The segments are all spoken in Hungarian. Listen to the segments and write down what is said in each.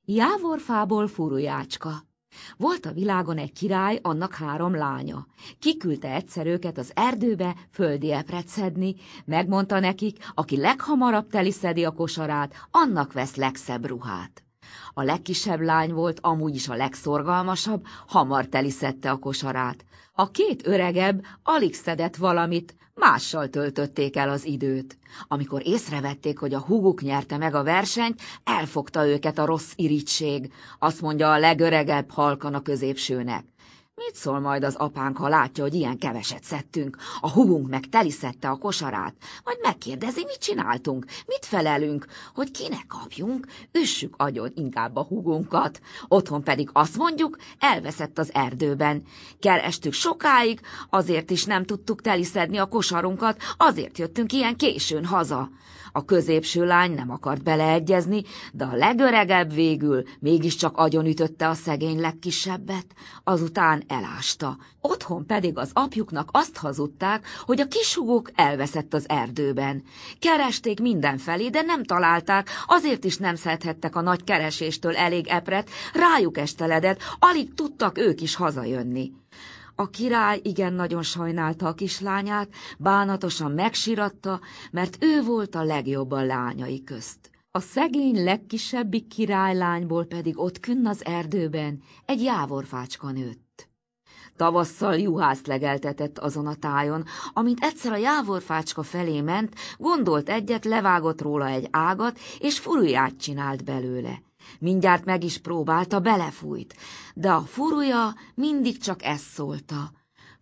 Jávorfából furujácska. Volt a világon egy király, annak 3 lánya. Kiküldte egyszer őket az erdőbe földi epret szedni, megmondta nekik, aki leghamarabb teliszedi a kosarát, annak vesz legszebb ruhát. A legkisebb lány volt amúgy is a legszorgalmasabb, hamar teliszedte a kosarát. A 2 öregebb alig szedett valamit, mással töltötték el az időt. Amikor észrevették, hogy a húguk nyerte meg a versenyt, elfogta őket a rossz irigység. Azt mondja a legöregebb halkan a középsőnek: mit szól majd az apánk, ha látja, hogy ilyen keveset szedtünk? A húgunk meg teliszedte a kosarát. Majd megkérdezi, mit csináltunk, mit felelünk, hogy kinek kapjunk, üssük agyon inkább a húgunkat. Otthon pedig azt mondjuk, elveszett az erdőben. Kerestük sokáig, azért is nem tudtuk teliszedni a kosarunkat, azért jöttünk ilyen későn haza. A középső lány nem akart beleegyezni, de a legöregebb végül mégiscsak agyonütötte a szegény legkisebbet, azután elásta. Otthon pedig az apjuknak azt hazudták, hogy a kishúguk elveszett az erdőben. Keresték mindenfelé, de nem találták, azért is nem szedhettek a nagy kereséstől elég epret, rájuk esteledett, alig tudtak ők is hazajönni. A király igen nagyon sajnálta a kislányát, bánatosan megsiratta, mert ő volt a legjobb a lányai közt. A szegény legkisebbik királylányból pedig ott künn az erdőben egy jávorfácska nőtt. Tavasszal juhászt legeltetett azon a tájon, amint egyszer a jávorfácska felé ment, gondolt egyet, levágott róla egy ágat, és furuját csinált belőle. Mindjárt meg is próbálta, belefújt, de a furuja mindig csak ezt szólta: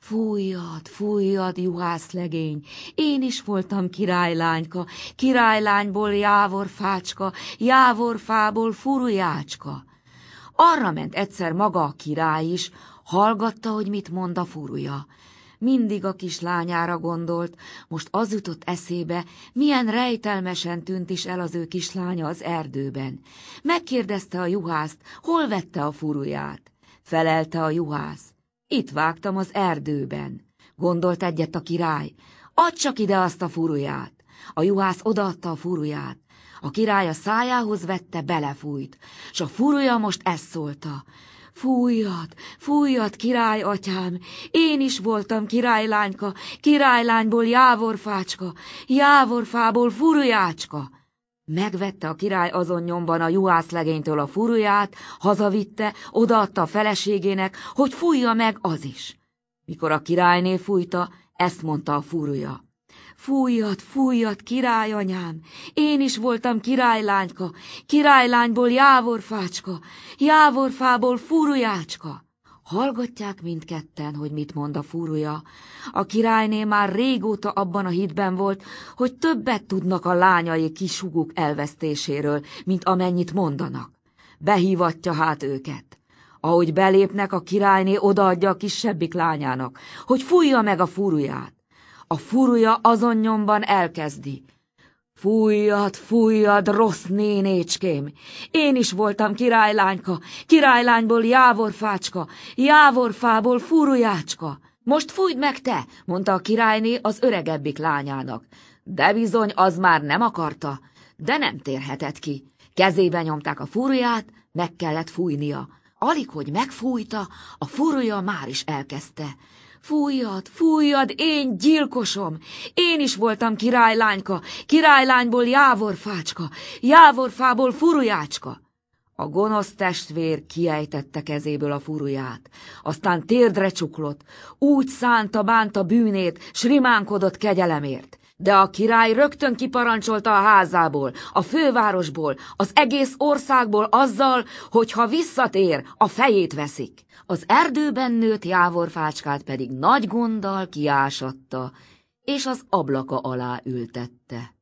fújjad, fújjad, juhászlegény, én is voltam királylányka, királylányból jávorfácska, jávorfából furujácska. Arra ment egyszer maga a király is, hallgatta, hogy mit mond a furuja. Mindig a kislányára gondolt, most az jutott eszébe, milyen rejtelmesen tűnt is el az ő kislánya az erdőben. Megkérdezte a juhászt, hol vette a furuját. Felelte a juhász: itt vágtam az erdőben. Gondolt egyet a király: add csak ide azt a furuját. A juhász odaadta a furuját. A király a szájához vette, belefújt, s a furuja most ezt szólta: fújjad, fújjad, király atyám, én is voltam királylányka, királylányból jávorfácska, jávorfából furujácska. Megvette a király azon nyomban a juhászlegénytől a furuját, hazavitte, odaadta a feleségének, hogy fújja meg az is. Mikor a királyné fújta, ezt mondta a furuja: fújjad, fújjad, királyanyám, én is voltam királylányka, királylányból jávorfácska, jávorfából furujácska. Hallgatják mindketten, hogy mit mond a furuja. A királyné már régóta abban a hitben volt, hogy többet tudnak a lányai kishúguk elvesztéséről, mint amennyit mondanak. Behívatja hát őket. Ahogy belépnek, a királyné odaadja a kisebbik lányának, hogy fújja meg a furuját. A furuja azon nyomban elkezdi: fújjad, fújjad, rossz nénécském, én is voltam királylányka, királylányból jávorfácska, jávorfából furujácska. Most fújd meg te, mondta a királyné az öregebbik lányának. De bizony, az már nem akarta, de nem térhetett ki. Kezébe nyomták a furuját, meg kellett fújnia. Alig, hogy megfújta, a furuja már is elkezdte: fújjad, fújjad, én gyilkosom, én is voltam királylányka, királylányból jávorfácska, jávorfából furujácska. A gonosz testvér kiejtette kezéből a furuját, aztán térdre csuklott, úgy szánta, bánta bűnét, s rimánkodott kegyelemért. De a király rögtön kiparancsolta a házából, a fővárosból, az egész országból azzal, hogy ha visszatér, a fejét veszik. Az erdőben nőtt jávorfácskát pedig nagy gonddal kiásatta, és az ablaka alá ültette.